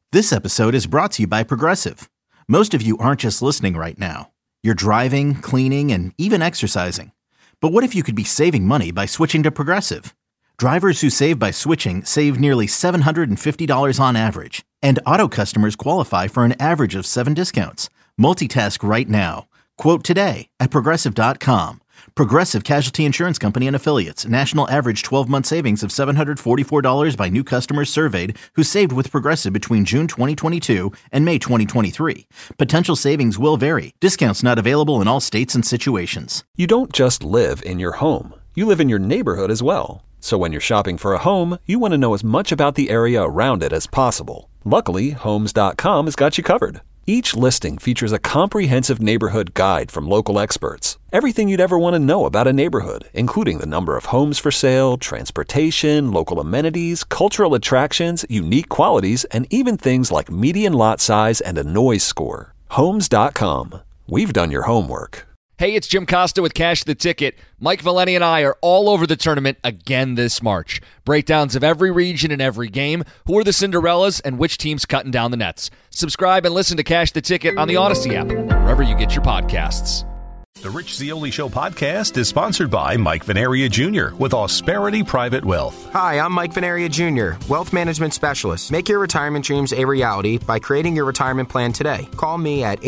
This episode is brought to you by Progressive. Most of you aren't just listening right now. You're driving, cleaning, and even exercising. But what if you could be saving money by switching to Progressive? Drivers who save by switching save nearly $750 on average. And auto customers qualify for an average of 7 discounts. Multitask right now. Quote today at Progressive.com. Progressive Casualty Insurance Company and Affiliates. National average 12-month savings of $744 by new customers surveyed who saved with Progressive between June 2022 and May 2023. Potential savings will vary. Discounts not available in all states and situations. You don't just live in your home. You live in your neighborhood as well. So when you're shopping for a home, you want to know as much about the area around it as possible. Luckily, Homes.com has got you covered. Each listing features a comprehensive neighborhood guide from local experts. Everything you'd ever want to know about a neighborhood, including the number of homes for sale, transportation, local amenities, cultural attractions, unique qualities, and even things like median lot size and a noise score. Homes.com. We've done your homework. Hey, it's Jim Costa with Cash the Ticket. Mike Valeni and I are all over the tournament again this March. Breakdowns of every region and every game, who are the Cinderellas, and which team's cutting down the nets. Subscribe and listen to Cash the Ticket on the Odyssey app, wherever you get your podcasts. The Rich Zeoli Show podcast is sponsored by Mike Venaria Jr. with Ausperity Private Wealth. Hi, I'm Mike Venaria Jr., Wealth Management Specialist. Make your retirement dreams a reality by creating your retirement plan today. Call me at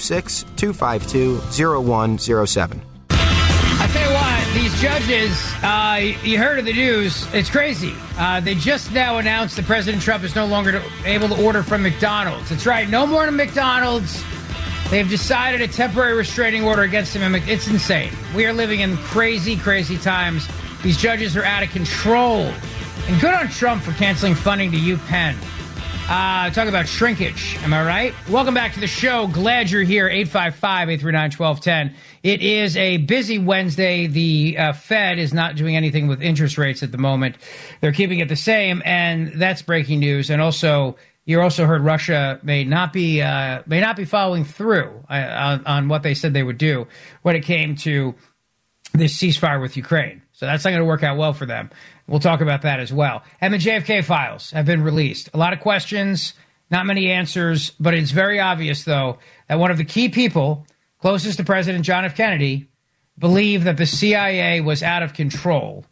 856-252-0107. I tell you what, these judges, you heard of the news, it's crazy. They just now announced that President Trump is no longer able to order from McDonald's. That's right, no more to McDonald's. They've decided a temporary restraining order against him. It's insane. We are living in crazy, crazy times. These judges are out of control. And good on Trump for canceling funding to UPenn. Talk about shrinkage. Am I right? Welcome back to the show. Glad you're here. 855-839-1210. It is a busy Wednesday. The Fed is not doing anything with interest rates at the moment. They're keeping it the same, and that's breaking news. And also, you also heard Russia may not be following through on what they said they would do when it came to this ceasefire with Ukraine. So that's not going to work out well for them. We'll talk about that as well. And the JFK files have been released. A lot of questions, not many answers, but it's very obvious, though, that one of the key people closest to President John F. Kennedy believed that the CIA was out of control.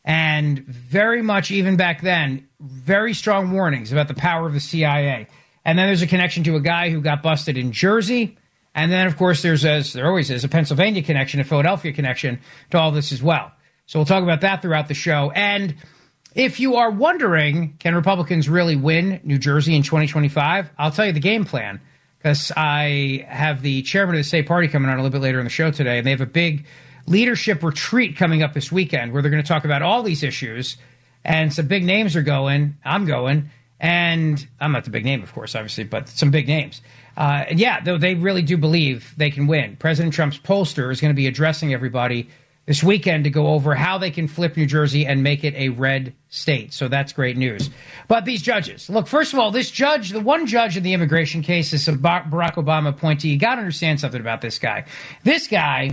And very much, even back then, very strong warnings about the power of the CIA. And then there's a connection to a guy who got busted in Jersey. And then, of course, there always is, a Pennsylvania connection, a Philadelphia connection to all this as well. So we'll talk about that throughout the show. And if you are wondering, can Republicans really win New Jersey in 2025? I'll tell you the game plan, because I have the chairman of the state party coming on a little bit later in the show today. And they have a big leadership retreat coming up this weekend where they're going to talk about all these issues. And some big names are going. I'm going. And I'm not the big name, of course, obviously, but some big names. And yeah, though they really do believe they can win. President Trump's pollster is going to be addressing everybody this weekend to go over how they can flip New Jersey and make it a red state. So that's great news. But these judges, look, first of all, this judge, the one judge in the immigration case is a Barack Obama appointee. You got to understand something about this guy. This guy,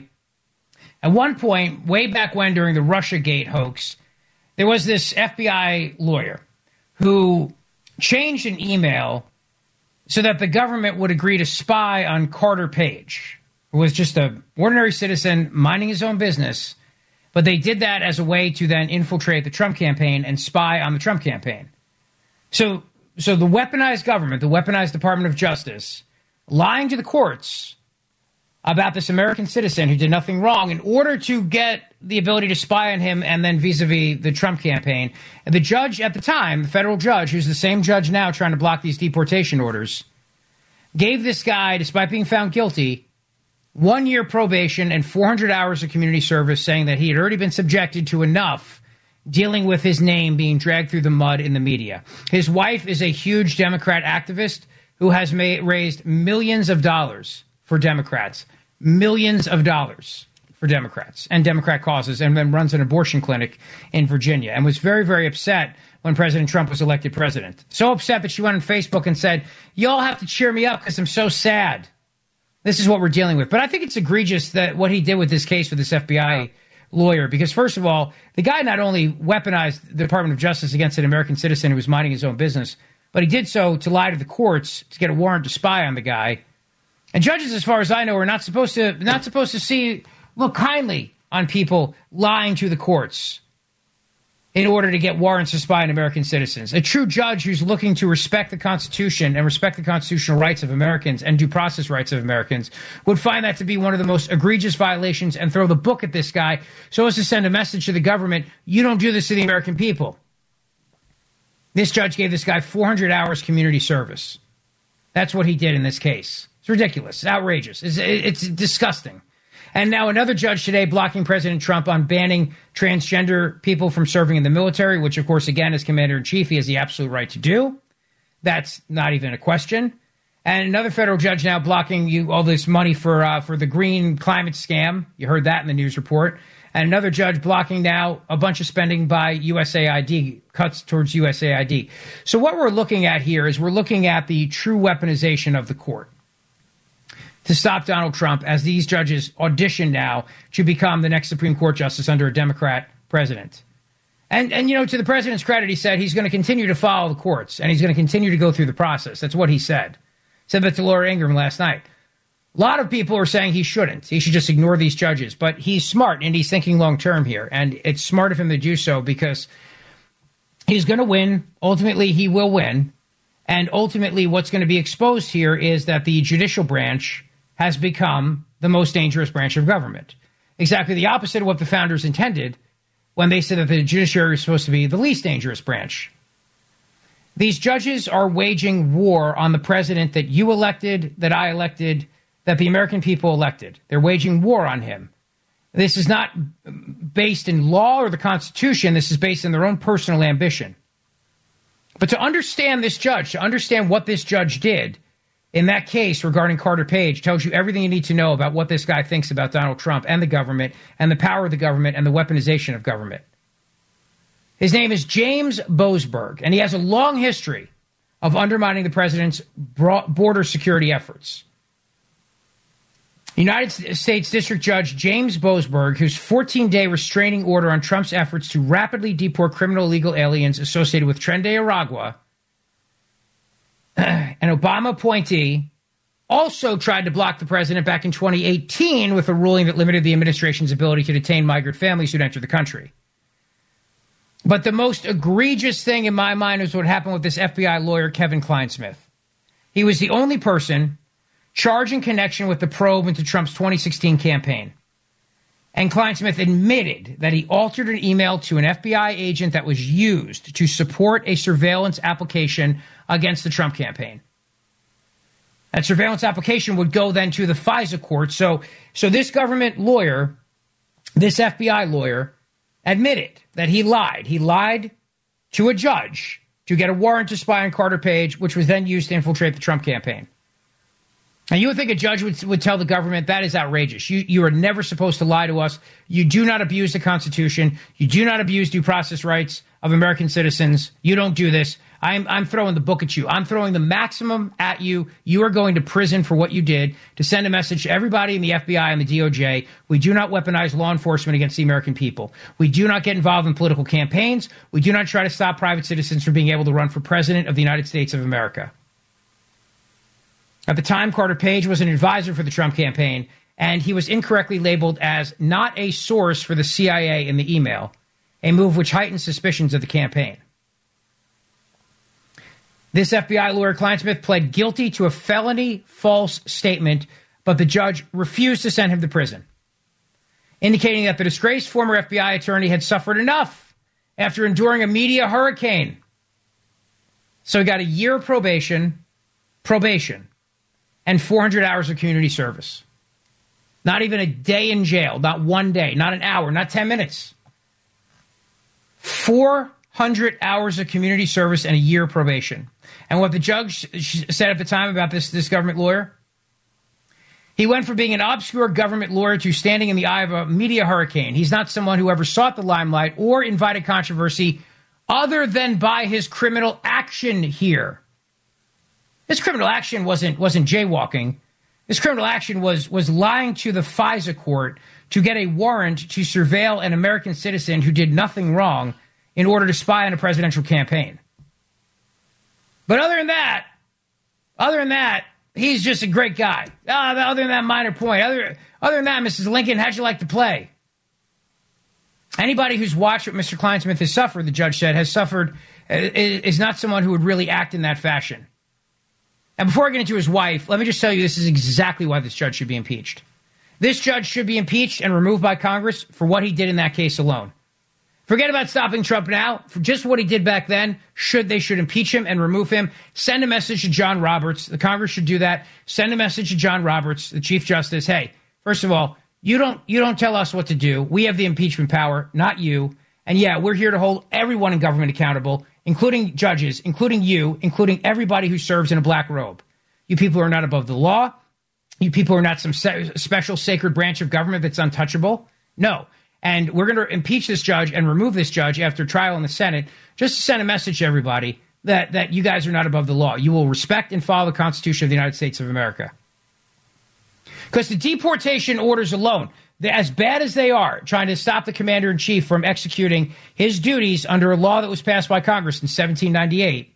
at one point, way back when during the Russiagate hoax, there was this FBI lawyer who changed an email so that the government would agree to spy on Carter Page, who was just an ordinary citizen minding his own business. But they did that as a way to then infiltrate the Trump campaign and spy on the Trump campaign. So the weaponized government, the weaponized Department of Justice, lying to the courts about this American citizen who did nothing wrong in order to get the ability to spy on him and then vis-a-vis the Trump campaign. And the judge at the time, the federal judge, who's the same judge now trying to block these deportation orders, gave this guy, despite being found guilty, 1 year probation and 400 hours of community service, saying that he had already been subjected to enough dealing with his name being dragged through the mud in the media. His wife is a huge Democrat activist who has raised millions of dollars for Democrats. Millions of dollars for Democrats and Democrat causes, and then runs an abortion clinic in Virginia, and was very, very upset when President Trump was elected president. So upset that she went on Facebook and said, "Y'all have to cheer me up because I'm so sad." This is what we're dealing with. But I think it's egregious that what he did with this case with this FBI lawyer, because first of all, the guy not only weaponized the Department of Justice against an American citizen who was minding his own business, but he did so to lie to the courts to get a warrant to spy on the guy. And judges, as far as I know, are not supposed to look kindly on people lying to the courts in order to get warrants to spy on American citizens. A true judge who's looking to respect the Constitution and respect the constitutional rights of Americans and due process rights of Americans would find that to be one of the most egregious violations and throw the book at this guy so as to send a message to the government, you don't do this to the American people. This judge gave this guy 400 hours community service. That's what he did in this case. It's ridiculous. It's outrageous. It's disgusting. And now another judge today blocking President Trump on banning transgender people from serving in the military, which, of course, again, as commander-in-chief, he has the absolute right to do. That's not even a question. And another federal judge now blocking you all this money for the green climate scam. You heard that in the news report. And another judge blocking now a bunch of spending by USAID, cuts towards USAID. So what we're looking at here is we're looking at the true weaponization of the court to stop Donald Trump as these judges audition now to become the next Supreme Court justice under a Democrat president. And you know, to the president's credit, he said he's going to continue to follow the courts and he's going to continue to go through the process. That's what he said. Said that to Laura Ingraham last night. A lot of people are saying he shouldn't. He should just ignore these judges. But he's smart and he's thinking long term here. And it's smart of him to do so because he's going to win. Ultimately, he will win. And ultimately, what's going to be exposed here is that the judicial branch has become the most dangerous branch of government. Exactly the opposite of what the founders intended when they said that the judiciary is supposed to be the least dangerous branch. These judges are waging war on the president that you elected, that I elected, that the American people elected. They're waging war on him. This is not based in law or the Constitution. This is based in their own personal ambition. But to understand this judge, to understand what this judge did in that case regarding Carter Page tells you everything you need to know about what this guy thinks about Donald Trump and the government and the power of the government and the weaponization of government. His name is James Boasberg, and he has a long history of undermining the president's border security efforts. United States District Judge James Boasberg, whose 14-day restraining order on Trump's efforts to rapidly deport criminal illegal aliens associated with Tren de Aragua, an Obama appointee, also tried to block the president back in 2018 with a ruling that limited the administration's ability to detain migrant families who'd entered the country. But the most egregious thing in my mind is what happened with this FBI lawyer, Kevin Clinesmith. He was the only person charged in connection with the probe into Trump's 2016 campaign. And Clinesmith admitted that he altered an email to an FBI agent that was used to support a surveillance application against the Trump campaign. That surveillance application would go then to the FISA court. So this government lawyer, this FBI lawyer, admitted that he lied. He lied to a judge to get a warrant to spy on Carter Page, which was then used to infiltrate the Trump campaign. And you would think a judge would tell the government that is outrageous. You are never supposed to lie to us. You do not abuse the Constitution. You do not abuse due process rights of American citizens. You don't do this. I'm throwing the book at you. I'm throwing the maximum at you. You are going to prison for what you did, to send a message to everybody in the FBI and the DOJ. We do not weaponize law enforcement against the American people. We do not get involved in political campaigns. We do not try to stop private citizens from being able to run for president of the United States of America. At the time, Carter Page was an advisor for the Trump campaign, and he was incorrectly labeled as not a source for the CIA in the email, a move which heightened suspicions of the campaign. This FBI lawyer, Clinesmith, pled guilty to a felony false statement, but the judge refused to send him to prison, indicating that the disgraced former FBI attorney had suffered enough after enduring a media hurricane. So he got a year of probation, and 400 hours of community service. Not even a day in jail, not 1 day, not an hour, not 10 minutes. 400 hours of community service and a year of probation. And what the judge said at the time about this government lawyer, he went from being an obscure government lawyer to standing in the eye of a media hurricane. He's not someone who ever sought the limelight or invited controversy other than by his criminal action here. This criminal action wasn't jaywalking. This criminal action was lying to the FISA court to get a warrant to surveil an American citizen who did nothing wrong in order to spy on a presidential campaign. But other than that, he's just a great guy. Other than that minor point, other than that, Mrs. Lincoln, how'd you like to play? Anybody who's watched what Mr. Kleinsmith has suffered, the judge said, is not someone who would really act in that fashion. And before I get into his wife, let me just tell you this is exactly why this judge should be impeached. This judge should be impeached and removed by Congress for what he did in that case alone. Forget about stopping Trump now. For just what he did back then, they should impeach him and remove him. Send a message to John Roberts. The Congress should do that. Send a message to John Roberts, the Chief Justice. Hey, first of all, you don't tell us what to do. We have the impeachment power, not you. And yeah, we're here to hold everyone in government accountable, including judges, including you, including everybody who serves in a black robe. You people are not above the law. You people are not some special sacred branch of government that's untouchable. No. And we're going to impeach this judge and remove this judge after trial in the Senate just to send a message to everybody that you guys are not above the law. You will respect and follow the Constitution of the United States of America. Because the deportation orders alone, as bad as they are, trying to stop the commander-in-chief from executing his duties under a law that was passed by Congress in 1798,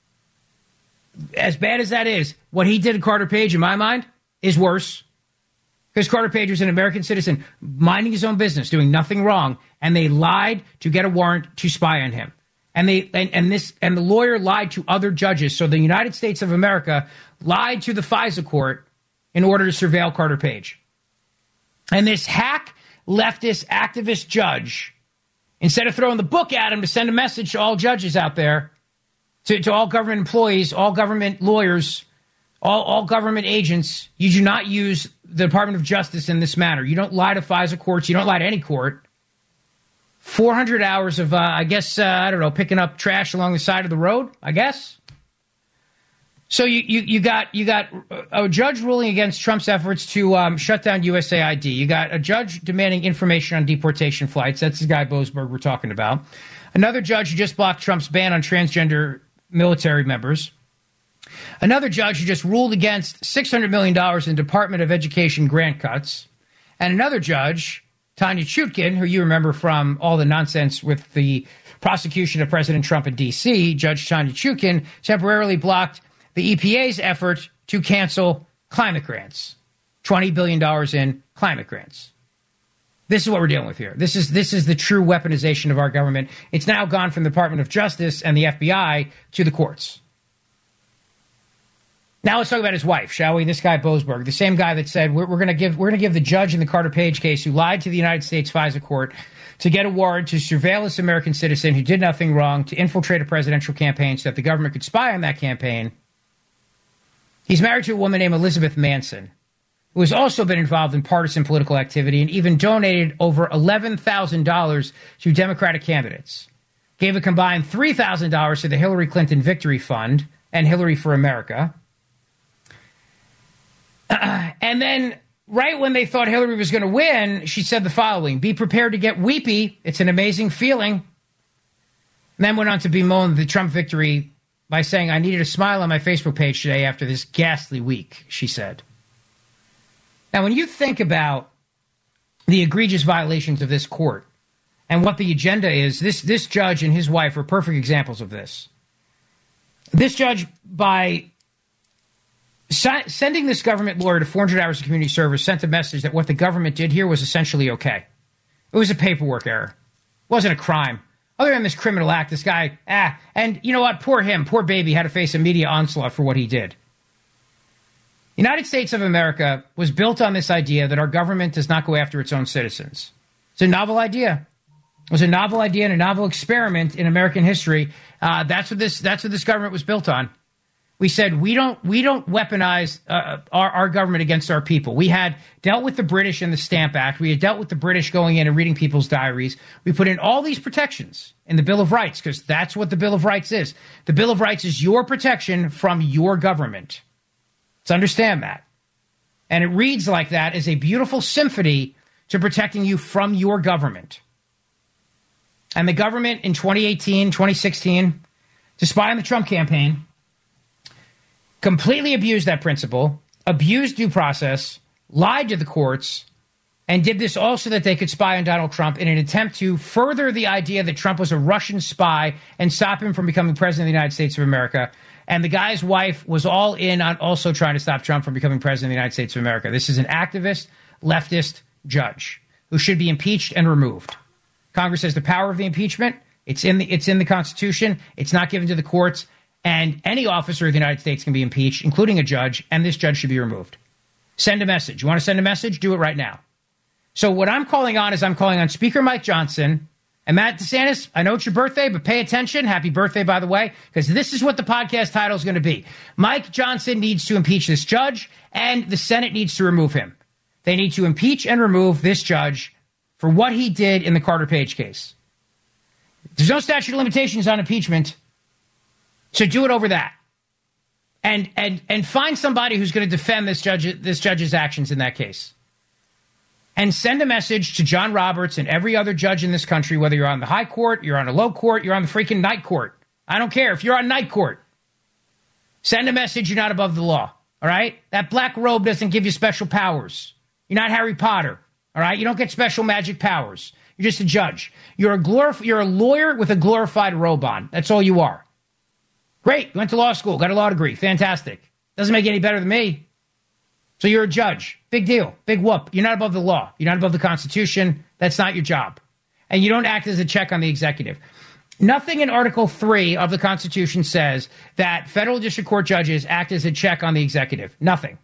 as bad as that is, what he did to Carter Page, in my mind, is worse. Because Carter Page was an American citizen minding his own business, doing nothing wrong, and they lied to get a warrant to spy on him. And the lawyer lied to other judges. So the United States of America lied to the FISA court in order to surveil Carter Page. And this hack, leftist, activist judge, instead of throwing the book at him to send a message to all judges out there, to all government employees, all government lawyers, all government agents, you do not use the Department of Justice in this manner. You don't lie to FISA courts. You don't lie to any court. 400 hours of, picking up trash along the side of the road, I guess. So you got a judge ruling against Trump's efforts to shut down USAID. You got a judge demanding information on deportation flights. That's the guy Boasberg we're talking about. Another judge who just blocked Trump's ban on transgender military members. Another judge who just ruled against $600 million in Department of Education grant cuts. And another judge, Tanya Chutkin, who you remember from all the nonsense with the prosecution of President Trump in D.C., Judge Tanya Chutkin temporarily blocked the EPA's effort to cancel climate grants, $20 billion in climate grants. This is what we're dealing with here. This is the true weaponization of our government. It's now gone from the Department of Justice and the FBI to the courts. Now let's talk about his wife, shall we? This guy Boasberg, the same guy that said we're going to give the judge in the Carter Page case who lied to the United States FISA court to get a warrant to surveil this American citizen who did nothing wrong, to infiltrate a presidential campaign so that the government could spy on that campaign. He's married to a woman named Elizabeth Manson, who has also been involved in partisan political activity and even donated over $11,000 to Democratic candidates. Gave a combined $3,000 to the Hillary Clinton Victory Fund and Hillary for America. And then, right when they thought Hillary was going to win, she said the following: "Be prepared to get weepy. It's an amazing feeling." And then went on to bemoan the Trump victory by saying, "I needed a smile on my Facebook page today after this ghastly week," she said. Now, when you think about the egregious violations of this court and what the agenda is, this judge and his wife are perfect examples of this. This judge, by sending this government lawyer to 400 hours of community service, sent a message that what the government did here was essentially okay. It was a paperwork error. It wasn't a crime. Other than this criminal act, this guy, and you know what? Poor him, poor baby, had to face a media onslaught for what he did. The United States of America was built on this idea that our government does not go after its own citizens. It's a novel idea. It was a novel idea and a novel experiment in American history. That's what this government was built on. We said we don't weaponize our government against our people. We had dealt with the British in the Stamp Act. We had dealt with the British going in and reading people's diaries. We put in all these protections in the Bill of Rights because that's what the Bill of Rights is. The Bill of Rights is your protection from your government. Let's understand that. And it reads like that as a beautiful symphony to protecting you from your government. And the government in 2018, 2016, to spy on the Trump campaign, completely abused that principle, abused due process, lied to the courts, and did this all so that they could spy on Donald Trump in an attempt to further the idea that Trump was a Russian spy and stop him from becoming president of the United States of America. And the guy's wife was all in on also trying to stop Trump from becoming president of the United States of America. This is an activist, leftist judge who should be impeached and removed. Congress has the power of the impeachment. It's in the Constitution. It's not given to the courts. And any officer of the United States can be impeached, including a judge, and this judge should be removed. Send a message. You want to send a message? Do it right now. So what I'm calling on is I'm calling on Speaker Mike Johnson and Matt DeSantis. I know it's your birthday, but pay attention. Happy birthday, by the way, because this is what the podcast title is going to be. Mike Johnson needs to impeach this judge, and the Senate needs to remove him. They need to impeach and remove this judge for what he did in the Carter Page case. There's no statute of limitations on impeachment, so do it over that. And find somebody who's going to defend this judge's actions in that case. And send a message to John Roberts and every other judge in this country, whether you're on the high court, you're on a low court, you're on the freaking night court. I don't care if you're on night court. Send a message you're not above the law, all right? That black robe doesn't give you special powers. You're not Harry Potter, all right? You don't get special magic powers. You're just a judge. You're a lawyer with a glorified robe on. That's all you are. Great. You went to law school, got a law degree. Fantastic. Doesn't make you any better than me. So you're a judge. Big deal. Big whoop. You're not above the law. You're not above the Constitution. That's not your job. And you don't act as a check on the executive. Nothing in Article 3 of the Constitution says that federal district court judges act as a check on the executive. Nothing.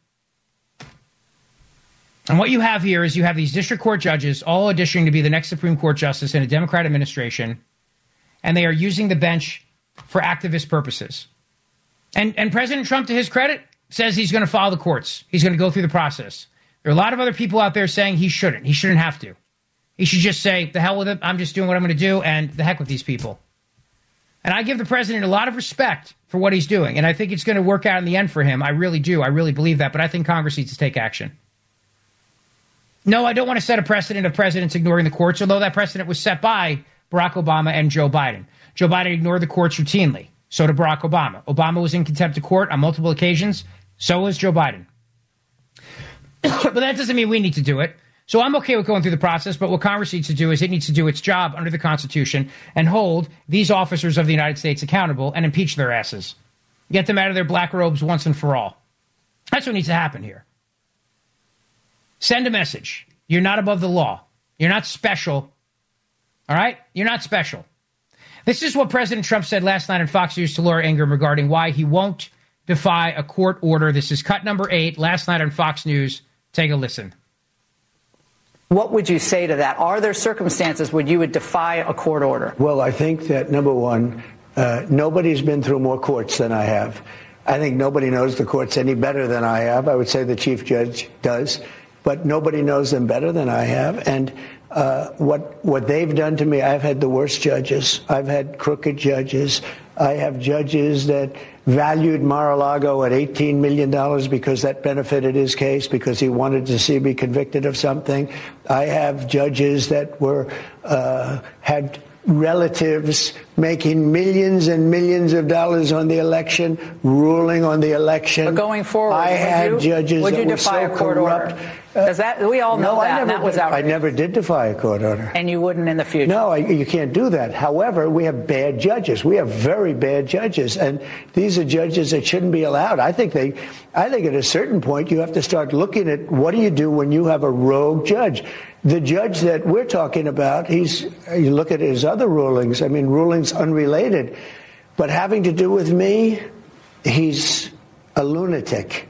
And what you have here is you have these district court judges all auditioning to be the next Supreme Court justice in a Democrat administration, and they are using the bench for activist purposes. And President Trump, to his credit, says he's going to follow the courts. He's going to go through the process. There are a lot of other people out there saying he shouldn't. He shouldn't have to. He should just say, the hell with it. I'm just doing what I'm going to do, and the heck with these people. And I give the president a lot of respect for what he's doing, and I think it's going to work out in the end for him. I really do. I really believe that, but I think Congress needs to take action. No, I don't want to set a precedent of presidents ignoring the courts, although that precedent was set by Barack Obama and Joe Biden. Joe Biden ignored the courts routinely. So did Barack Obama. Obama was in contempt of court on multiple occasions. So was Joe Biden. But that doesn't mean we need to do it. So I'm okay with going through the process, but what Congress needs to do is it needs to do its job under the Constitution and hold these officers of the United States accountable and impeach their asses. Get them out of their black robes once and for all. That's what needs to happen here. Send a message. You're not above the law. You're not special. All right? You're not special. This is what President Trump said last night on Fox News to Laura Ingraham regarding why he won't defy a court order. This is cut number 8, last night on Fox News. Take a listen. What would you say to that? Are there circumstances where you would defy a court order? Well, I think that, number one, nobody's been through more courts than I have. I think nobody knows the courts any better than I have. I would say the chief judge does, but nobody knows them better than I have. And what they've done to me, I've had the worst judges. I've had crooked judges. I have judges that valued Mar-a-Lago at $18 million because that benefited his case, because he wanted to see me convicted of something. I have judges that were had relatives making millions and millions of dollars on the election, ruling on the election. But going forward, I had judges would you that were defy so a court corrupt. order? Because that we all know that was outrageous. I never did defy a court order. And you wouldn't in the future. No, you can't do that. However, we have bad judges. We have very bad judges, and these are judges that shouldn't be allowed. I think at a certain point you have to start looking at what do you do when you have a rogue judge. The judge that we're talking about, you look at his other rulings. I mean, rulings unrelated, but having to do with me, he's a lunatic.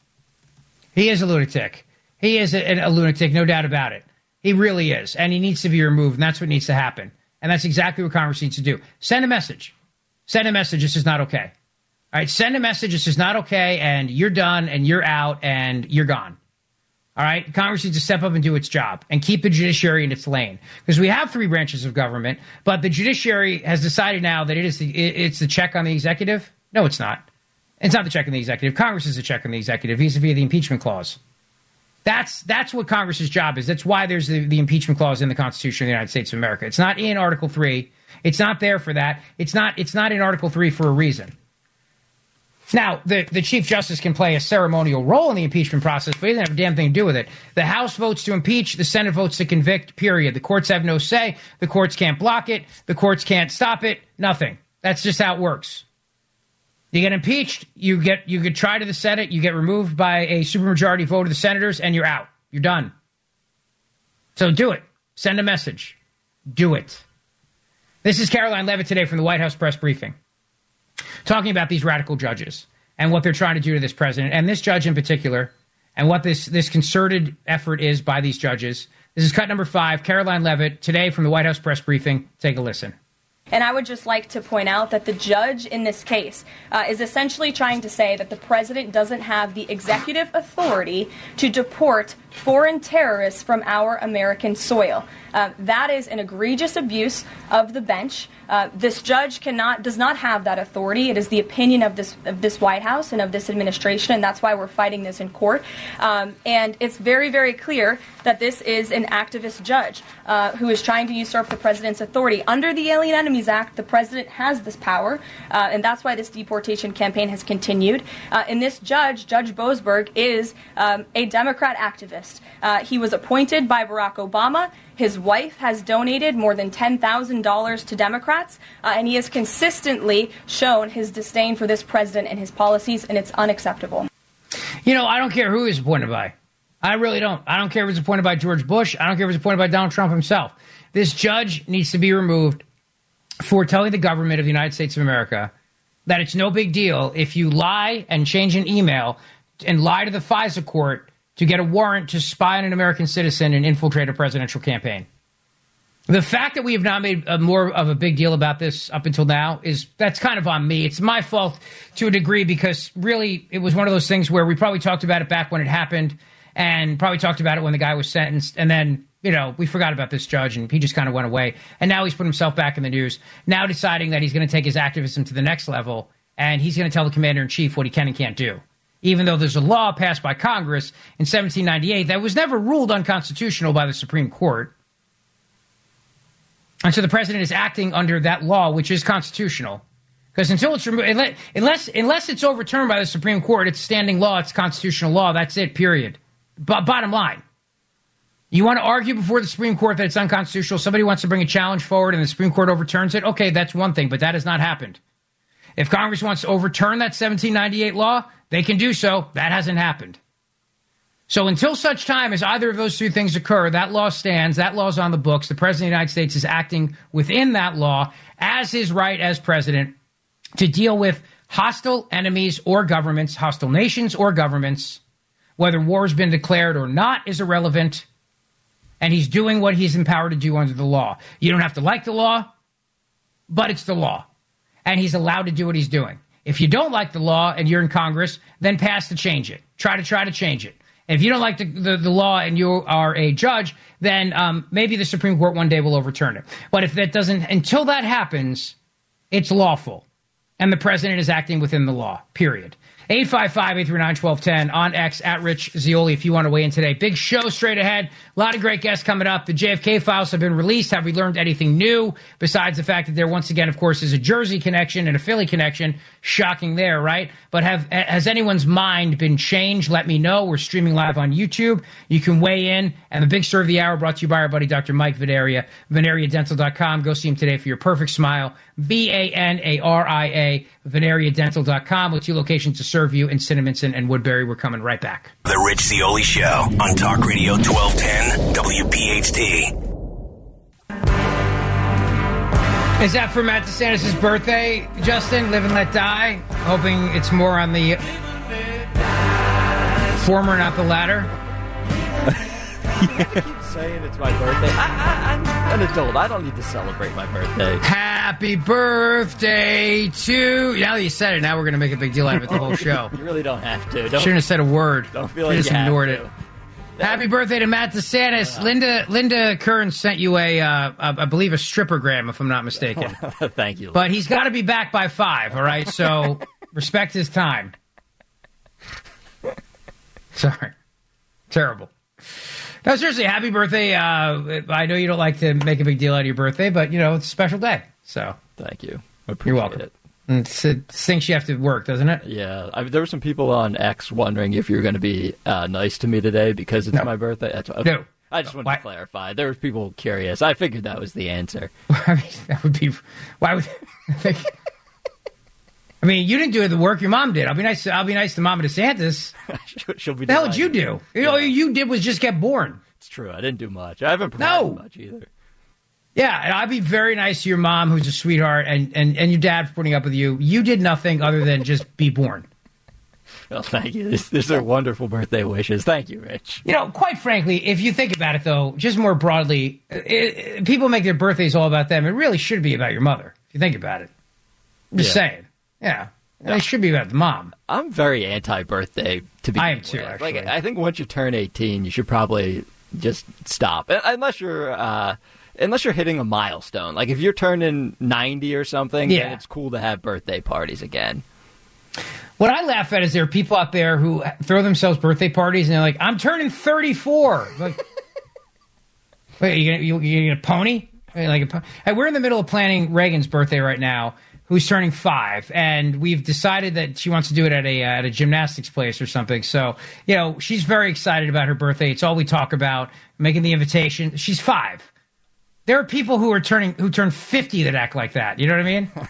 He is a lunatic. He is a lunatic, no doubt about it. He really is. And he needs to be removed, and that's what needs to happen. And that's exactly what Congress needs to do. Send a message. Send a message. This is not okay. All right, send a message. This is not okay, and you're done, and you're out, and you're gone. All right? Congress needs to step up and do its job and keep the judiciary in its lane. Because we have 3 branches of government, but the judiciary has decided now that it's the check on the executive. No, it's not. It's not the check on the executive. Congress is the check on the executive vis-a-vis the impeachment clause. That's what Congress's job is. That's why there's the impeachment clause in the Constitution of the United States of America. It's not in Article 3. It's not there for that. It's not in Article 3 for a reason. Now, the Chief Justice can play a ceremonial role in the impeachment process, but he doesn't have a damn thing to do with it. The House votes to impeach. The Senate votes to convict, period. The courts have no say. The courts can't block it. The courts can't stop it. Nothing. That's just how it works. You get impeached, you get tried to the Senate, you get removed by a supermajority vote of the senators, and you're out. You're done. So do it. Send a message. Do it. This is Caroline Leavitt today from the White House press briefing, talking about these radical judges and what they're trying to do to this president and this judge in particular, and what this concerted effort is by these judges. This is cut number 5. Caroline Leavitt today from the White House press briefing. Take a listen. And I would just like to point out that the judge in this case is essentially trying to say that the president doesn't have the executive authority to deport foreign terrorists from our American soil. That is an egregious abuse of the bench. This judge does not have that authority. It is the opinion of this White House and of this administration, and that's why we're fighting this in court. And it's very, very clear that this is an activist judge who is trying to usurp the president's authority. Under the Alien Enemies Act, the president has this power, and that's why this deportation campaign has continued. And this judge, Judge Boasberg, is a Democrat activist. He was appointed by Barack Obama. His wife has donated more than $10,000 to Democrats, and he has consistently shown his disdain for this president and his policies, and it's unacceptable. You know, I don't care who he's appointed by. I really don't. I don't care if he's appointed by George Bush. I don't care if he's appointed by Donald Trump himself. This judge needs to be removed for telling the government of the United States of America that it's no big deal if you lie and change an email and lie to the FISA court to get a warrant to spy on an American citizen and infiltrate a presidential campaign. The fact that we have not made more of a big deal about this up until now that's kind of on me. It's my fault to a degree because really it was one of those things where we probably talked about it back when it happened and probably talked about it when the guy was sentenced. And then, you know, we forgot about this judge and he just kind of went away. And now he's put himself back in the news, now deciding that he's going to take his activism to the next level and he's going to tell the commander-in-chief what he can and can't do. Even though there's a law passed by Congress in 1798 that was never ruled unconstitutional by the Supreme Court. And so the president is acting under that law, which is constitutional. Because until it's removed, unless it's overturned by the Supreme Court, it's standing law, it's constitutional law. That's it, period. But bottom line, you want to argue before the Supreme Court that it's unconstitutional, somebody wants to bring a challenge forward and the Supreme Court overturns it, okay, that's one thing, but that has not happened. If Congress wants to overturn that 1798 law, they can do so. That hasn't happened. So until such time as either of those two things occur, that law stands, that law's on the books. The president of the United States is acting within that law as his right as president to deal with hostile enemies or governments, hostile nations or governments. Whether war has been declared or not is irrelevant. And he's doing what he's empowered to do under the law. You don't have to like the law, but it's the law. And he's allowed to do what he's doing. If you don't like the law and you're in Congress, then pass to change it. Try to change it. And if you don't like the law and you are a judge, then maybe the Supreme Court one day will overturn it. But if that doesn't, until that happens, it's lawful. And the president is acting within the law, period. 855-839-1210 on X at Rich Zeoli if you want to weigh in today. Big show straight ahead. A lot of great guests coming up. The JFK files have been released. Have we learned anything new besides the fact that there once again, of course, is a Jersey connection and a Philly connection? Shocking there, right? But has anyone's mind been changed? Let me know. We're streaming live on YouTube. You can weigh in. And the big story of the hour brought to you by our buddy Dr. Mike Venaria, VenariaDental.com. Go see him today for your perfect smile. VANARIA, VenariaDental.com with 2 locations to serve you in Cinnaminson and Woodbury. We're coming right back. The Rich Zeoli Show on Talk Radio 1210 WPHT. Is that for Matt DeSantis' birthday, Justin? Live and Let Die? Hoping it's more on the former, not the latter. I keep saying it's my birthday. I'm an adult. I don't need to celebrate my birthday. Happy birthday to... Now that you said it, now we're going to make a big deal out of it the whole show. You really don't have to. Shouldn't have said a word. Don't feel like you just ignored have it. Happy birthday to Matt DeSantis. Linda Kern sent you I believe, a strippergram, if I'm not mistaken. Thank you. But he's got to be back by 5, all right? So respect his time. Sorry. Terrible. No, seriously, happy birthday. I know you don't like to make a big deal out of your birthday, but, you know, it's a special day. So thank you. You're welcome. It. It stinks you have to work, doesn't it? Yeah. There were some people on X wondering if you were going to be nice to me today because it's my birthday. Okay. No. I just wanted to clarify. There were people curious. I figured that was the answer. I mean, that would be... Why would... I mean, you didn't do the work your mom did. I'll be nice to Mama DeSantis. She'll be the hell did you do? All you did was just get born. It's true. I didn't do much. I haven't provided much either. Yeah, and I'd be very nice to your mom, who's a sweetheart, and your dad for putting up with you. You did nothing other than just be born. Well, thank you. These are wonderful birthday wishes. Thank you, Rich. Quite frankly, if you think about it, though, just more broadly, people make their birthdays all about them. It really should be about your mother, if you think about it. I'm just saying. Yeah. It should be about the mom. I'm very anti-birthday, to be honest. I am too, actually. Like, I think once you turn 18, you should probably just stop. Unless you're hitting a milestone. Like, if you're turning 90 or something, then it's cool to have birthday parties again. What I laugh at is there are people out there who throw themselves birthday parties and they're like, I'm turning 34. Like, wait, you gonna pony? Hey, we're in the middle of planning Reagan's birthday right now, who's turning 5, and we've decided that she wants to do it at a gymnastics place or something. So, she's very excited about her birthday. It's all we talk about, making the invitation. She's 5. There are people who turn 50 that act like that. You know what I mean?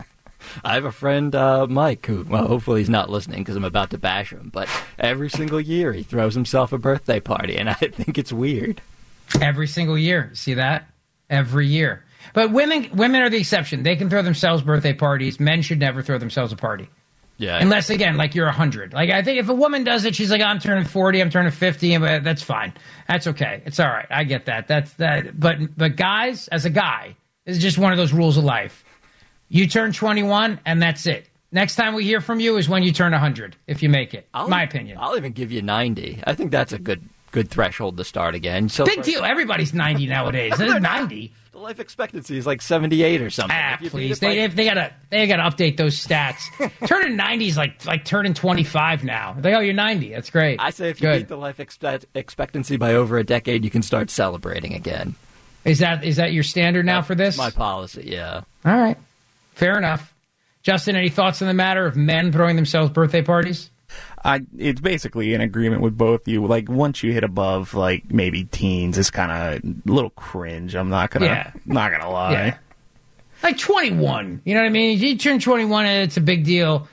I have a friend, Mike, who, well, hopefully he's not listening because I'm about to bash him, but every single year he throws himself a birthday party, and I think it's weird. Every single year. See that? Every year. But women are the exception. They can throw themselves birthday parties. Men should never throw themselves a party. Yeah. Unless, again, like you're 100. Like, I think if a woman does it, she's like, I'm turning 40, I'm turning 50, and that's fine. That's okay. It's all right. I get that. That's that. But guys, as a guy, this is just one of those rules of life. You turn 21, and that's it. Next time we hear from you is when you turn 100, if you make it. My opinion. I'll even give you 90. I think that's a good threshold to start again. So big deal. Everybody's 90 nowadays. They're 90. The life expectancy is like 78 or something. Please. They gotta update those stats. Turning 90 is like turning 25 now. They you're 90. That's great. I say if you beat the life expectancy by over a decade, you can start celebrating again. Is that your standard now for this? That's my policy, yeah. All right. Fair enough. Justin, any thoughts on the matter of men throwing themselves birthday parties? It's basically in agreement with both you. Like, once you hit above, like, maybe teens, it's kind of a little cringe. I'm not gonna lie. Yeah. Like 21, you know what I mean? You turn 21, and it's a big deal.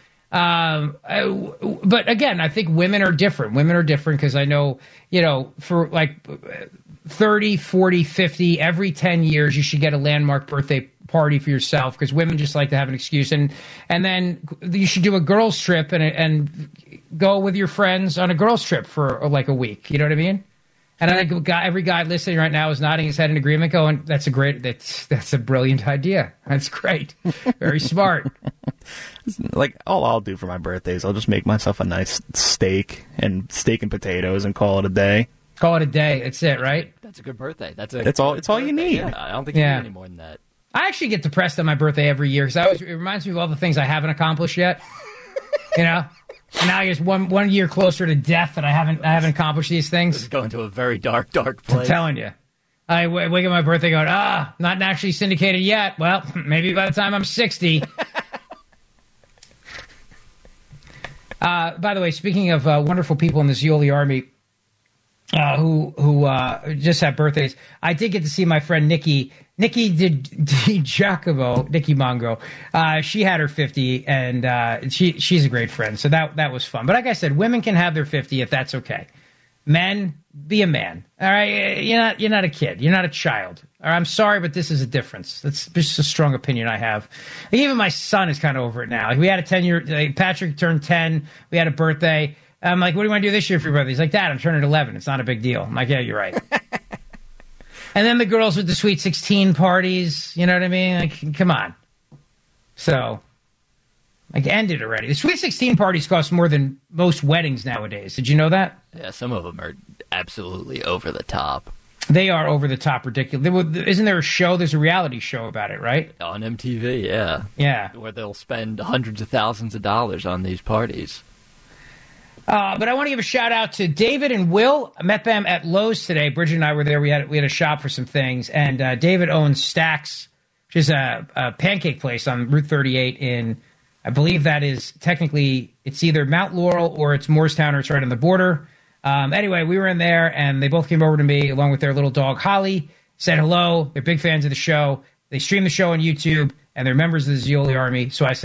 But again, I think women are different. Women are different because I know, for like 30, 40, 50, every 10 years, you should get a landmark birthday party for yourself because women just like to have an excuse. And then you should do a girls trip and go with your friends on a girls trip for like a week. You know what I mean? And I think every guy listening right now is nodding his head in agreement going, that's a brilliant idea. That's great. Very smart. Like, all I'll do for my birthday is I'll just make myself a nice steak and potatoes and call it a day. Call it a day. That's it, right? That's a good birthday. It's all you need. Yeah, I don't think you need any more than that. I actually get depressed on my birthday every year because it reminds me of all the things I haven't accomplished yet. And now I guess one year closer to death that I haven't accomplished these things. This is going to a very dark place. I'm telling you. I wake up my birthday going, not nationally syndicated yet. Well, maybe by the time I'm 60. By the way, speaking of wonderful people in the Zioli Army who just had birthdays, I did get to see my friend Nikki DiGiacomo, Nikki Mongo. She had her 50, and she's a great friend, so that was fun. But like I said, women can have their 50 if that's okay. Men, be a man. All right, you're not a kid. You're not a child. I'm sorry, but this is a difference. That's just a strong opinion I have. Even my son is kind of over it now. Like, we had a 10-year. Patrick turned 10. We had a birthday. I'm like, what do you want to do this year for your birthday? He's like, Dad, I'm turning 11. It's not a big deal. I'm like, yeah, you're right. And then the girls with the Sweet 16 parties, you know what I mean? Like, come on. So, like, end it already. The Sweet 16 parties cost more than most weddings nowadays. Did you know that? Yeah, some of them are absolutely over the top. They are over the top ridiculous. Isn't there a show? There's a reality show about it, right? On MTV, yeah. Yeah. Where they'll spend hundreds of thousands of dollars on these parties. But I want to give a shout out to David and Will. I met them at Lowe's today. Bridget and I were there. We had a shop for some things. And David owns Stacks, which is a pancake place on Route 38 in, I believe that is technically, it's either Mount Laurel or it's Morristown or it's right on the border. Anyway, we were in there and they both came over to me along with their little dog, Holly, said hello. They're big fans of the show. They stream the show on YouTube and they're members of the Zioli Army. So I said,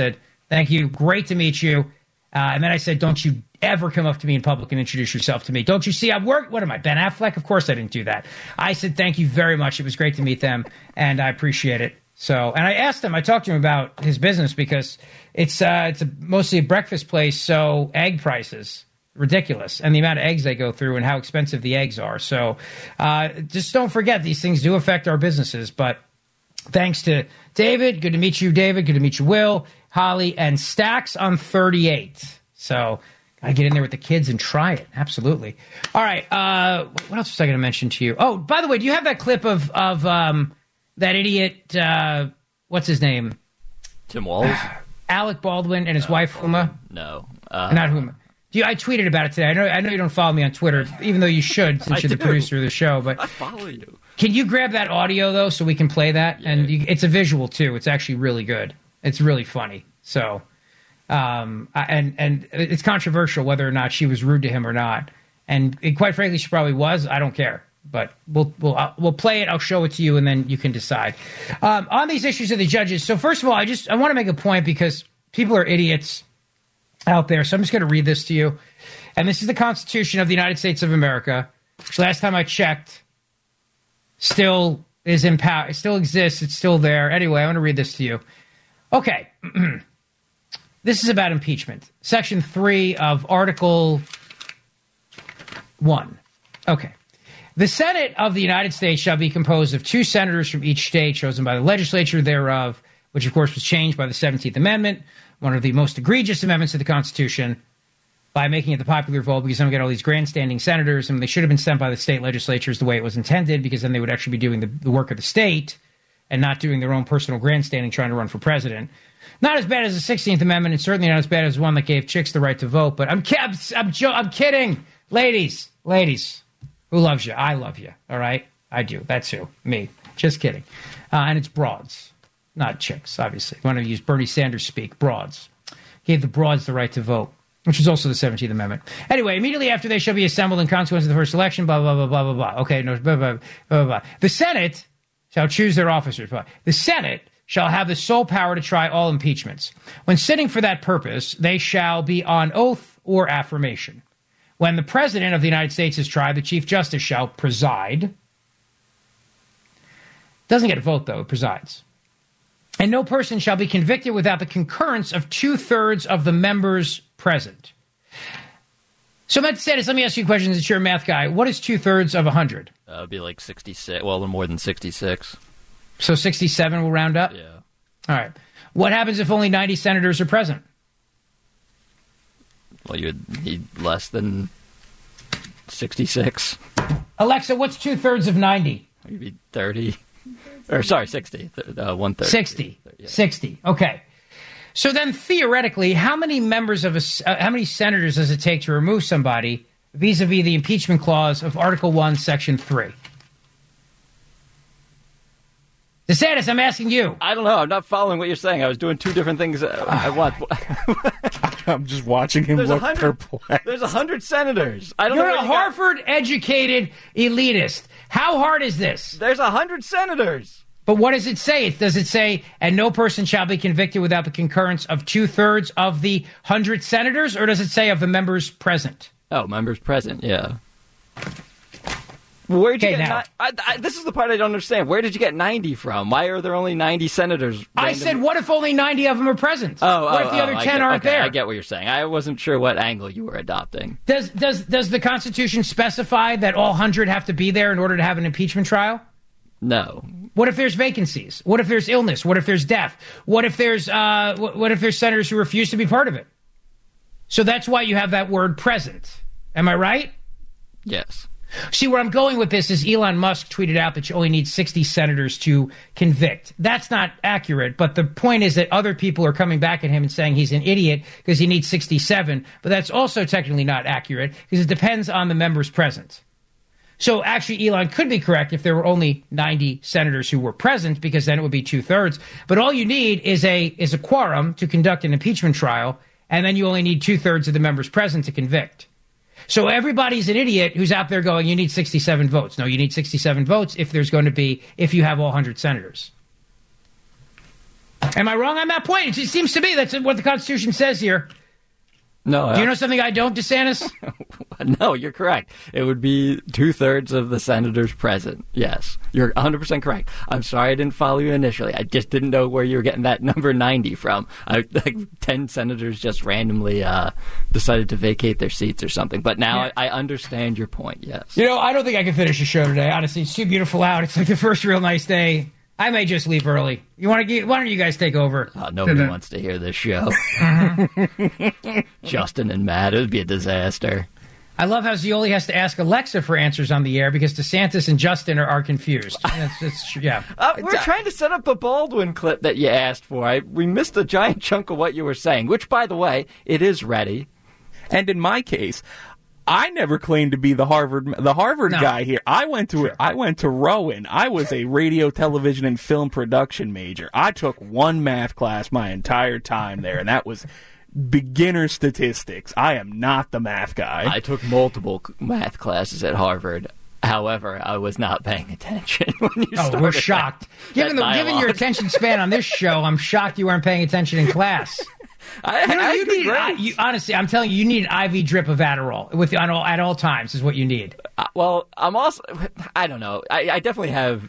Thank you. Great to meet you. And then I said, don't you ever come up to me in public and introduce yourself to me. Don't you see I'm what am I, Ben Affleck? Of course I didn't do that. I said, thank you very much. It was great to meet them, and I appreciate it. So, and I asked him, I talked to him about his business because it's mostly a breakfast place, so egg prices, ridiculous. And the amount of eggs they go through and how expensive the eggs are. So just don't forget, these things do affect our businesses. But thanks to David. Good to meet you, David. Good to meet you, Will, Holly, and Stacks on 38. So got to get in there with the kids and try it. Absolutely. All right. What else was I going to mention to you? Oh, by the way, do you have that clip of that idiot, what's his name? Tim Walz? Alec Baldwin and his wife, Huma? No. Not Huma. I tweeted about it today. I know you don't follow me on Twitter, even though you should, since you're the producer of the show. But I follow you. Can you grab that audio, though, so we can play that? Yeah. And it's a visual, too. It's actually really good. It's really funny. So, and it's controversial whether or not she was rude to him or not. And quite frankly, she probably was. I don't care. But we'll play it. I'll show it to you, and then you can decide. On these issues of the judges, so first of all, I want to make a point because people are idiots out there. So I'm just going to read this to you. And this is the Constitution of the United States of America, which last time I checked still is in power. It still exists. It's still there. Anyway, I want to read this to you. Okay. This is about impeachment. Section 3 of Article 1. Okay. The Senate of the United States shall be composed of 2 senators from each state chosen by the legislature thereof, which, of course, was changed by the 17th Amendment, one of the most egregious amendments to the Constitution, by making it the popular vote, because then we get all these grandstanding senators, and they should have been sent by the state legislatures the way it was intended, because then they would actually be doing the work of the state and not doing their own personal grandstanding trying to run for president. Not as bad as the 16th Amendment, and certainly not as bad as one that gave chicks the right to vote, but I'm kidding. Ladies. Who loves you? I love you. All right? I do. That's who. Me. Just kidding. And it's broads, not chicks, obviously. I want to use Bernie Sanders speak. Broads. Gave the broads the right to vote, which is also the 17th Amendment. Anyway, immediately after they shall be assembled in consequence of the first election, blah, blah, blah, blah, blah, blah. Okay, no, blah, blah, blah, blah. The Senate shall choose their officers. The Senate shall have the sole power to try all impeachments. When sitting for that purpose, they shall be on oath or affirmation. When the President of the United States is tried, the Chief Justice shall preside. Doesn't get a vote, though. It presides. And no person shall be convicted without the concurrence of 2/3 of the members present. So, Matt Status, let me ask you a question since you're a math guy. What is 2/3 of 100? It would be like 66. Well, more than 66. So 67 will round up? Yeah. All right. What happens if only 90 senators are present? Well, you would need less than 66. Alexa, what's 2/3 of 90? Maybe 30. Or, sorry, 60. 1/3. 60. Yeah. 60. Okay. So then, theoretically, how many senators does it take to remove somebody vis-a-vis the impeachment clause of Article 1, Section 3? DeSantis, I'm asking you. I don't know. I'm not following what you're saying. I was doing 2 different things at once. I'm just watching him look perplexed. There's 100 senators. You're a Harvard-educated elitist. How hard is this? There's 100 senators. But what does it say? Does it say, and no person shall be convicted without the concurrence of 2/3 of the 100 senators? Or does it say of the members present? Oh, members present, yeah. Where did you get this is the part I don't understand. Where did you get 90 from? Why are there only 90 senators? I said, what if only 90 of them are present? What if the other 10 aren't there? I get what you're saying. I wasn't sure what angle you were adopting. Does the Constitution specify that all 100 have to be there in order to have an impeachment trial? No. What if there's vacancies? What if there's illness? What if there's death? What if there's senators who refuse to be part of it? So that's why you have that word present. Am I right? Yes. See, where I'm going with this is Elon Musk tweeted out that you only need 60 senators to convict. That's not accurate, but the point is that other people are coming back at him and saying he's an idiot because he needs 67, but that's also technically not accurate because it depends on the members present. So actually, Elon could be correct if there were only 90 senators who were present, because then it would be 2/3. But all you need is a quorum to conduct an impeachment trial, and then you only need 2/3 of the members present to convict. So everybody's an idiot who's out there going, you need 67 votes. No, you need 67 votes if you have all 100 senators. Am I wrong on that point? It seems to me that's what the Constitution says here. No. Do you know something I don't, DeSantis? No, you're correct. It would be 2/3 of the senators present. Yes, you're 100% correct. I'm sorry I didn't follow you initially. I just didn't know where you were getting that number 90 from. 10 senators just randomly decided to vacate their seats or something. But now I understand your point, yes. I don't think I can finish the show today. Honestly, it's too beautiful out. It's like the first real nice day. I may just leave early. Why don't you guys take over? Nobody wants to hear this show. Justin and Matt, it would be a disaster. I love how Zioli has to ask Alexa for answers on the air because DeSantis and Justin are confused. We're trying to set up the Baldwin clip that you asked for. We missed a giant chunk of what you were saying, which, by the way, it is ready. And in my case, I never claimed to be the Harvard guy here. I went to Rowan. I was a radio, television, and film production major. I took one math class my entire time there, and that was beginner statistics. I am not the math guy. I took multiple math classes at Harvard. However, I was not paying attention when you started. We're shocked. Given your attention span on this show, I'm shocked you weren't paying attention in class. Honestly, I'm telling you, you need an IV drip of Adderall at all times is what you need. Well, I don't know. I definitely have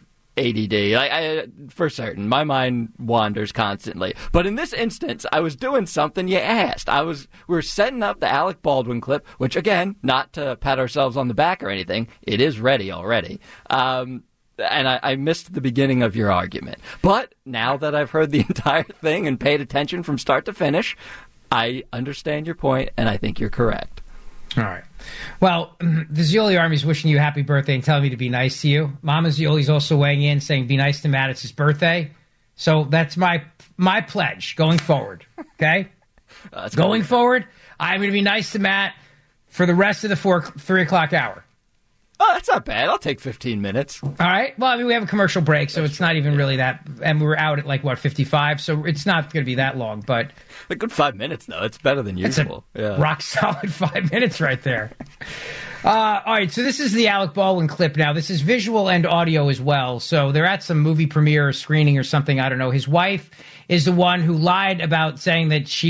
ADD, for certain. My mind wanders constantly. But in this instance, I was doing something you asked. We were setting up the Alec Baldwin clip, which, again, not to pat ourselves on the back or anything, it is ready already. And I missed the beginning of your argument. But now that I've heard the entire thing and paid attention from start to finish, I understand your point, and I think you're correct. All right. Well, the Zioli Army is wishing you a happy birthday and telling me to be nice to you. Mama Zioli's also weighing in, saying be nice to Matt. It's his birthday. So that's my pledge going forward. Okay? Going forward, I'm going to be nice to Matt for the rest of the 3 o'clock hour. Oh, that's not bad. I'll take 15 minutes. All right. Well, we have a commercial break, so it's not even really that. And we were out at 55, so it's not going to be that long. But a good 5 minutes, though. It's better than usual. It's a rock solid 5 minutes right there. All right. So this is the Alec Baldwin clip now. This is visual and audio as well. So they're at some movie premiere or screening or something. I don't know. His wife is the one who lied about saying that she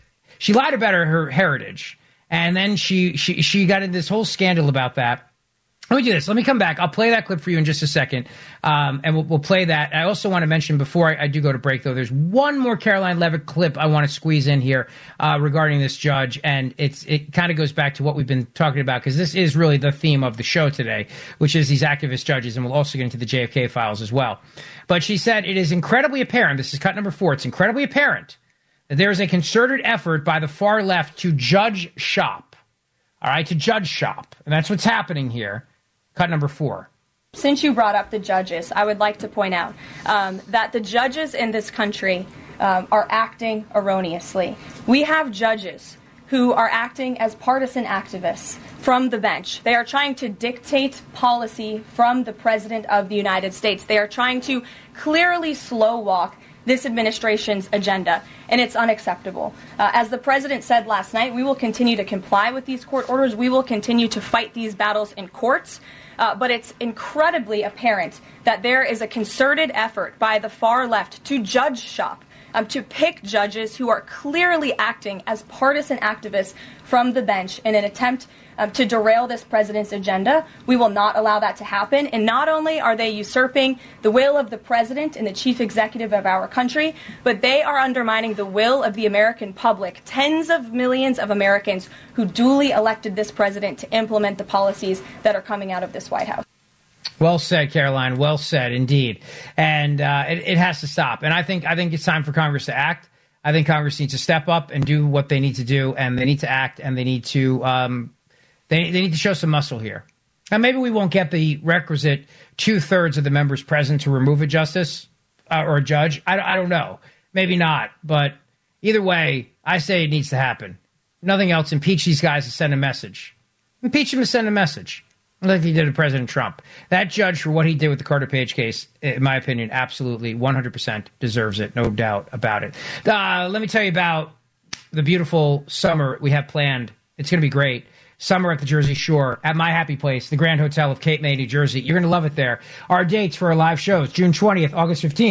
lied about her heritage. And then she got into this whole scandal about that. Let me do this. Let me come back. I'll play that clip for you in just a second, and we'll play that. I also want to mention, before I do go to break, though, there's one more Caroline Levitt clip I want to squeeze in here regarding this judge, and it kind of goes back to what we've been talking about, because this is really the theme of the show today, which is these activist judges, and we'll also get into the JFK files as well. But she said, it is incredibly apparent, this is cut number 4, it's incredibly apparent that there is a concerted effort by the far left to judge shop. All right, to judge shop. And that's what's happening here. Cut number 4. Since you brought up the judges, I would like to point out that the judges in this country are acting erroneously. We have judges who are acting as partisan activists from the bench. They are trying to dictate policy from the President of the United States. They are trying to clearly slow walk this administration's agenda, and it's unacceptable. As the President said last night, we will continue to comply with these court orders. We will continue to fight these battles in courts. But it's incredibly apparent that there is a concerted effort by the far left to judge shop, to pick judges who are clearly acting as partisan activists from the bench in an attempt to derail this president's agenda. We will not allow that to happen. And not only are they usurping the will of the president and the chief executive of our country, but they are undermining the will of the American public, tens of millions of Americans who duly elected this president to implement the policies that are coming out of this White House. Well said, Caroline. Well said, indeed. And it has to stop. And I think it's time for Congress to act. I think Congress needs to step up and do what they need to do, and they need to act, and they need to they need to show some muscle here. Now, maybe we won't get the requisite 2/3 of the members present to remove a justice or a judge. I don't know. Maybe not. But either way, I say it needs to happen. Nothing else. Impeach these guys to send a message. Impeach them to send a message. Like he did to President Trump. That judge, for what he did with the Carter Page case, in my opinion, absolutely 100% deserves it. No doubt about it. Let me tell you about the beautiful summer we have planned. It's going to be great. Summer at the Jersey Shore at My Happy Place, the Grand Hotel of Cape May, New Jersey. You're going to love it there. Our dates for our live shows, June 20th, August 15th,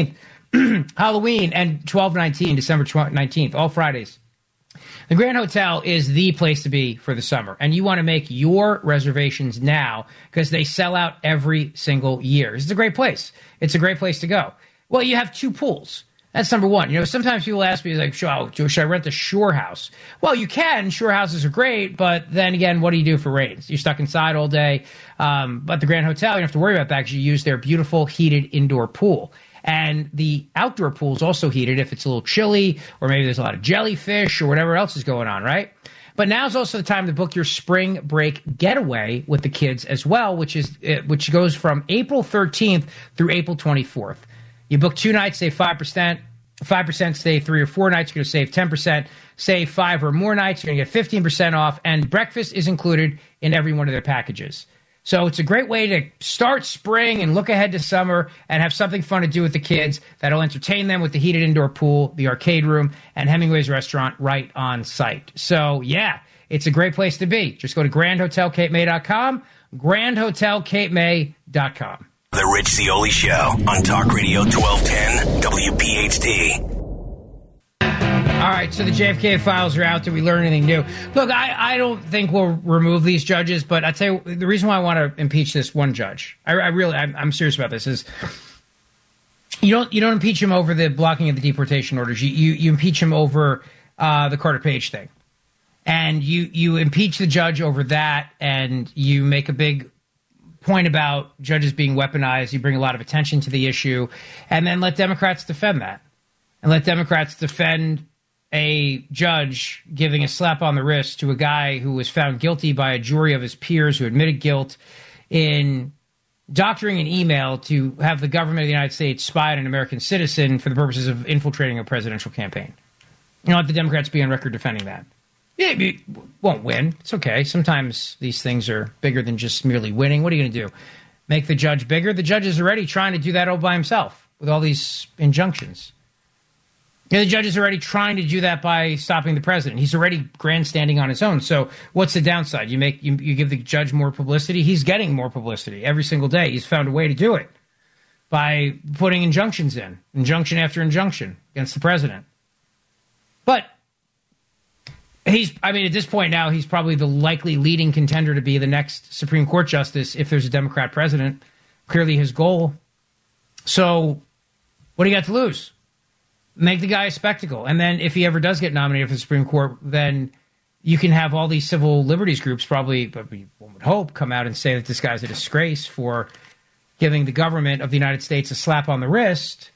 Halloween and 12/19, December 19th, all Fridays. The Grand Hotel is the place to be for the summer, and you want to make your reservations now because they sell out every single year. It's a great place. It's a great place to go. Well, you have 2 pools. That's number one. You know, sometimes people ask me, like, should I rent the Shore House? Well, you can. Shore houses are great, but then again, what do you do for rains? You're stuck inside all day. But the Grand Hotel, you don't have to worry about that because you use their beautiful heated indoor pool. And the outdoor pool is also heated if it's a little chilly or maybe there's a lot of jellyfish or whatever else is going on, right? But now's also the time to book your spring break getaway with the kids as well, which goes from April 13th through April 24th. You book 2 nights, save 5%. 5% stay 3 or 4 nights, you're going to save 10%. Save 5 or more nights, you're going to get 15% off. And breakfast is included in every one of their packages. So it's a great way to start spring and look ahead to summer and have something fun to do with the kids that'll entertain them with the heated indoor pool, the arcade room, and Hemingway's restaurant right on site. So, yeah, it's a great place to be. Just go to grandhotelcapemay.com, grandhotelcapemay.com. The Rich Zeoli Show on Talk Radio 1210 WPHT. All right, so the JFK files are out. Did we learn anything new? Look, I don't think we'll remove these judges, but I tell you, the reason why I want to impeach this one judge, I'm serious about this, is you don't impeach him over the blocking of the deportation orders. You impeach him over the Carter Page thing, and you impeach the judge over that, and you make a big point about judges being weaponized. You bring a lot of attention to the issue, and then let Democrats defend that, and let Democrats defend a judge giving a slap on the wrist to a guy who was found guilty by a jury of his peers who admitted guilt in doctoring an email to have the government of the United States spy on an American citizen for the purposes of infiltrating a presidential campaign. You know, let the Democrats be on record defending that. Yeah, it won't win. It's okay. Sometimes these things are bigger than just merely winning. What are you going to do? Make the judge bigger? The judge is already trying to do that all by himself with all these injunctions. You know, the judge is already trying to do that by stopping the president. He's already grandstanding on his own. So what's the downside? You give the judge more publicity. He's getting more publicity every single day. He's found a way to do it by putting injunctions in, injunction after injunction against the president. But at this point now, he's probably the likely leading contender to be the next Supreme Court justice if there's a Democrat president. Clearly his goal. So what do you got to lose? Make the guy a spectacle. And then if he ever does get nominated for the Supreme Court, then you can have all these civil liberties groups probably, but one would hope, come out and say that this guy's a disgrace for giving the government of the United States a slap on the wrist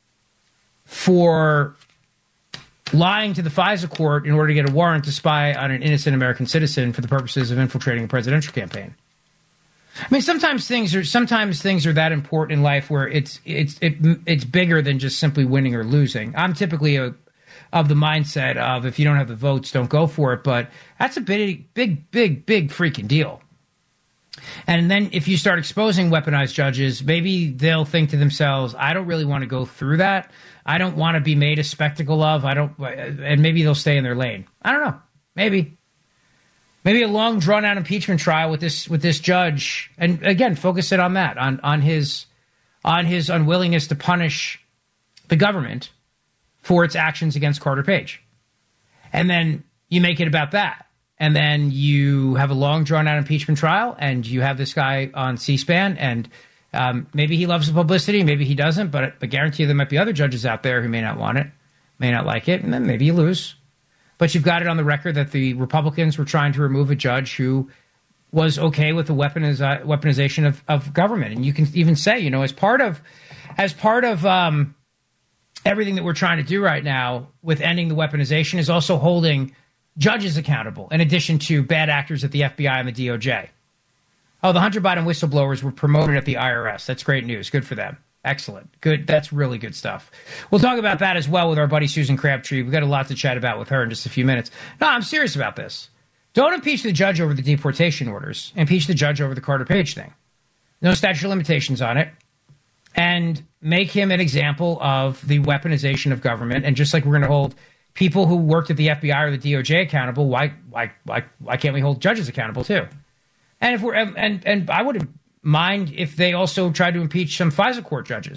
for lying to the FISA court in order to get a warrant to spy on an innocent American citizen for the purposes of infiltrating a presidential campaign. I mean, sometimes things are that important in life where it's bigger than just simply winning or losing. I'm typically of the mindset of if you don't have the votes, don't go for it. But that's a big freaking deal. And then if you start exposing weaponized judges, maybe they'll think to themselves, I don't really want to go through that. I don't want to be made a spectacle of. And maybe they'll stay in their lane. I don't know. Maybe a long, drawn-out impeachment trial with this judge, and again, focus it on that, on his unwillingness to punish the government for its actions against Carter Page, and then you make it about that, and then you have a long, drawn-out impeachment trial, and you have this guy on C-SPAN, and maybe he loves the publicity, maybe he doesn't, but I guarantee you there might be other judges out there who may not want it, may not like it, and then maybe you lose. But you've got it on the record that the Republicans were trying to remove a judge who was okay with the weaponization of government. And you can even say, you know, as part of everything that we're trying to do right now with ending the weaponization is also holding judges accountable, in addition to bad actors at the FBI and the DOJ. Oh, the Hunter Biden whistleblowers were promoted at the IRS. That's great news. Good for them. Excellent. Good. That's really good stuff. We'll talk about that as well with our buddy Susan Crabtree. We've got a lot to chat about with her in just a few minutes. No, I'm serious about this. Don't impeach the judge over the deportation orders. Impeach the judge over the Carter Page thing. No statute of limitations on it. And make him an example of the weaponization of government. And just like we're going to hold people who worked at the FBI or the DOJ accountable, why can't we hold judges accountable too? And if we're and I wouldn't mind if they also tried to impeach some FISA court judges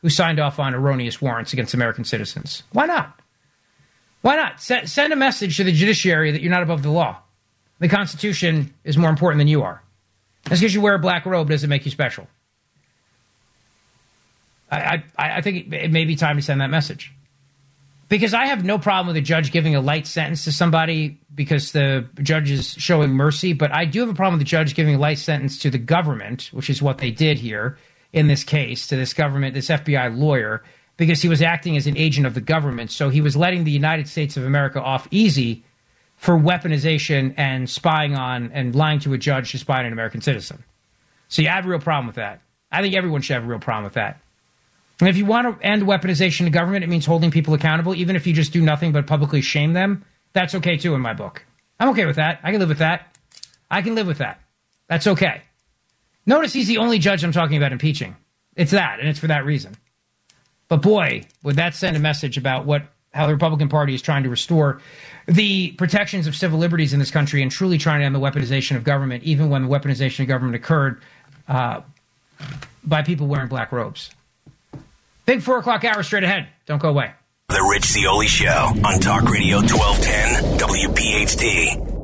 who signed off on erroneous warrants against American citizens. Why not? Why not? Send a message to the judiciary that you're not above the law. The Constitution is more important than you are. Just because you wear a black robe doesn't make you special. I think it may be time to send that message. Because I have no problem with a judge giving a light sentence to somebody because the judge is showing mercy, but I do have a problem with the judge giving a light sentence to the government, which is what they did here in this case, to this government, this FBI lawyer, because he was acting as an agent of the government. So he was letting the United States of America off easy for weaponization and spying on and lying to a judge to spy on an American citizen. So you have a real problem with that. I think everyone should have a real problem with that. And if you want to end weaponization of government, it means holding people accountable, even if you just do nothing but publicly shame them. That's okay, too, in my book. I'm okay with that. I can live with that. I can live with that. That's okay. Notice he's the only judge I'm talking about impeaching. It's that, and it's for that reason. But boy, would that send a message about how the Republican Party is trying to restore the protections of civil liberties in this country and truly trying to end the weaponization of government, even when the weaponization of government occurred by people wearing black robes. Big 4 o'clock hour straight ahead. Don't go away. The Rich Zeoli Show on Talk Radio 1210 WPHT.